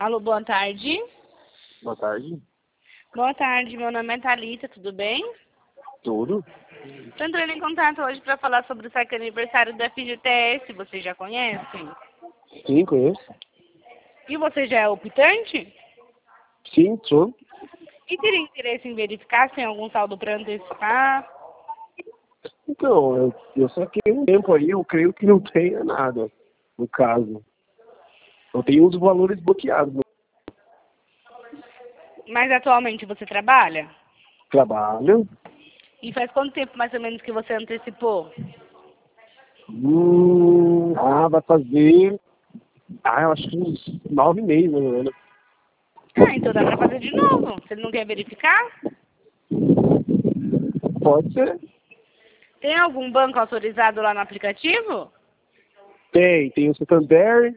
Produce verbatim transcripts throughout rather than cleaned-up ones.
Alô, boa tarde. Boa tarde. Boa tarde, meu nome é Thalita, tudo bem? Tudo? Estou entrando em contato hoje para falar sobre o saque aniversário da F G T S, vocês já conhecem? Sim, conheço. E você já é optante? Sim, sou. E teria interesse em verificar se tem algum saldo para antecipar? Então, eu, eu saquei um tempo aí, eu creio que não tenha nada, no caso. Eu tenho os valores bloqueados no Mas atualmente você trabalha? trabalho. E faz quanto tempo mais ou menos que você antecipou? Hum, ah, vai fazer, ah, eu acho que uns nove meses, mais ou menos. Ah, então dá para fazer de novo. Você não quer verificar? Pode ser? Tem algum banco autorizado lá no aplicativo? Tem, tem o Santander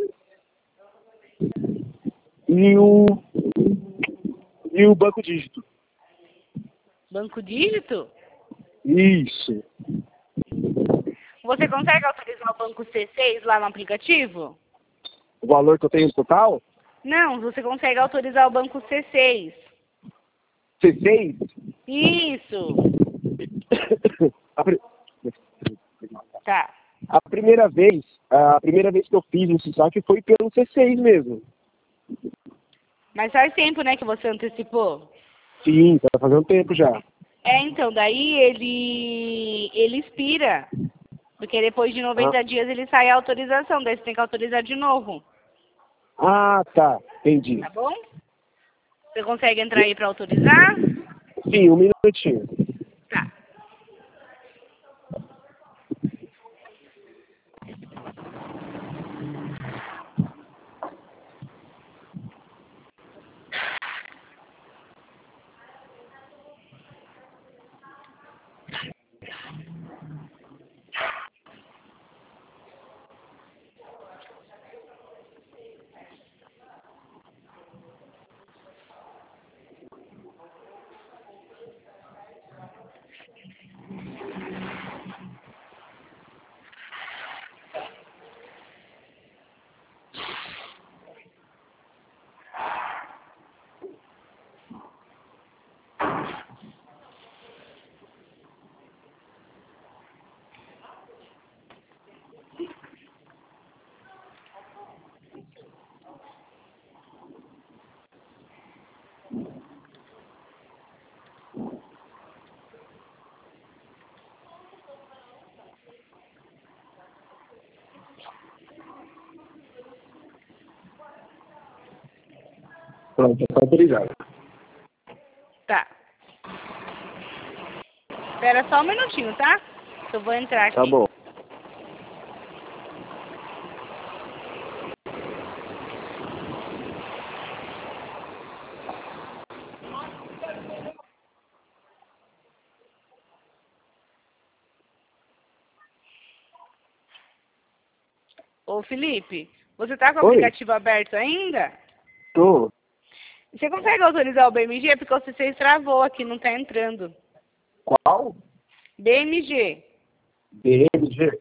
e o, e o Banco Dígito. Banco Dígito? Isso. Você consegue autorizar o banco C seis lá no aplicativo? O valor que eu tenho no total? Não, você consegue autorizar o banco C seis. C seis? Isso. A pri- Tá. A primeira vez, a primeira vez que eu fiz esse saque foi pelo C seis mesmo. Mas faz tempo, né, que você antecipou? Sim, tá fazendo tempo já. É, então, daí ele ele expira. Porque depois de Ah, noventa dias ele sai a autorização, daí você tem que autorizar de novo. ah, tá, entendi. Tá bom? Você consegue entrar aí para autorizar? Sim, um minutinho. Tá. Pronto, tá autorizado. Tá. Espera só um minutinho, tá? Que eu vou entrar Tá aqui. bom. Ô, Felipe, você tá com o Oi, aplicativo aberto ainda? tô. Você consegue autorizar o B M G? Porque o C seis travou aqui, não tá entrando. Qual? B M G. B M G.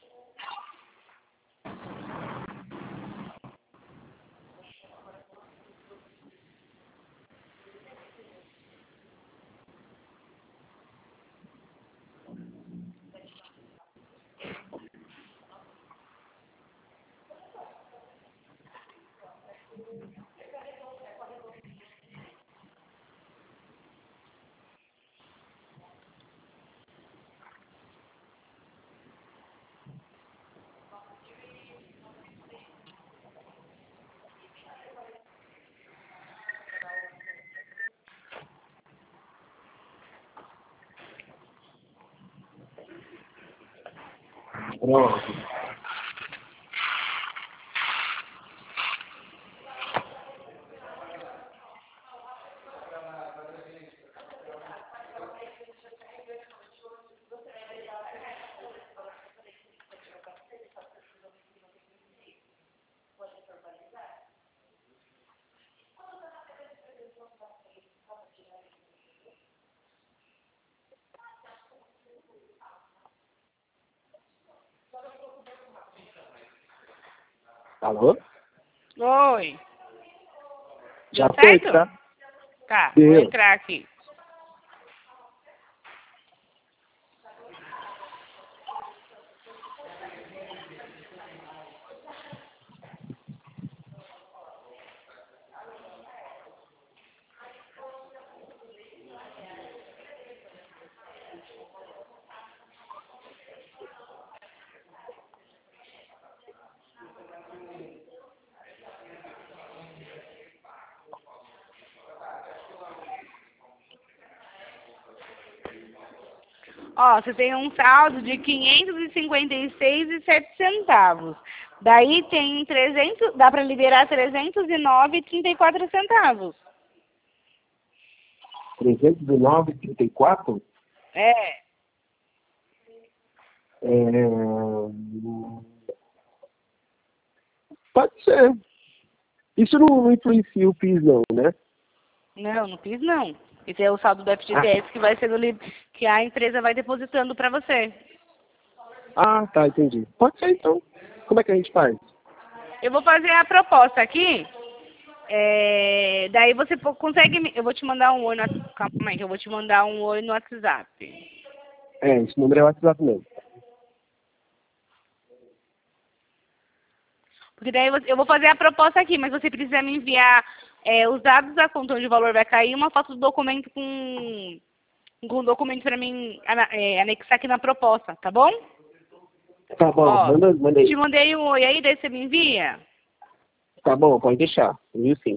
Pronto. Alô? Oi. Já Deu foi, certo? tá? Tá, Deu. vou entrar aqui. Ó, você tem um saldo de quinhentos e cinquenta e seis e sete centavos. Daí tem trezentos, dá para liberar trezentos e nove e trinta e quatro centavos. trezentos e nove e trinta e quatro? É. É... Pode ser. Isso não, não influencia o P I S, não, né? Não, não fiz não. Esse é o saldo do F G T S que vai ser no li- que a empresa vai depositando para você. Ah, tá, entendi. Pode ser, então. Como é que a gente faz? Eu vou fazer a proposta aqui. É, daí você po- consegue. me- Eu vou te mandar um oi no WhatsApp. Calma aí, que eu vou te mandar um oi no WhatsApp. É, esse número é o WhatsApp mesmo. Porque daí você- eu vou fazer a proposta aqui, mas você precisa me enviar é, os dados da conta onde o valor vai cair e uma foto do documento com, com o documento para mim ana- é, anexar aqui na proposta, tá bom? Tá bom, Ó, manda, manda aí. te mandei um oi aí, daí você me envia? Tá bom, pode deixar. Viu sim.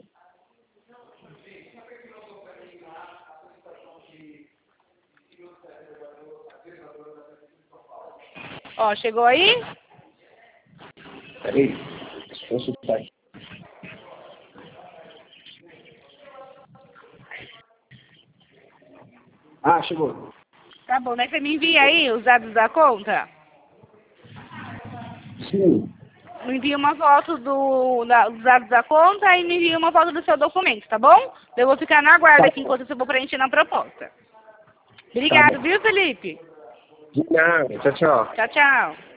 Ó, chegou aí? Peraí. Deixa eu consultar aqui. Ah, chegou. Tá bom, daí você me envia aí os dados da conta? Sim. Me envia uma foto do, da, dos dados da conta e me envia uma foto do seu documento, tá bom? Eu vou ficar na guarda Tá aqui bom. enquanto eu vou preencher na proposta. Tá Obrigado, bom. viu, Felipe? De nada. Tchau, tchau. Tchau, tchau.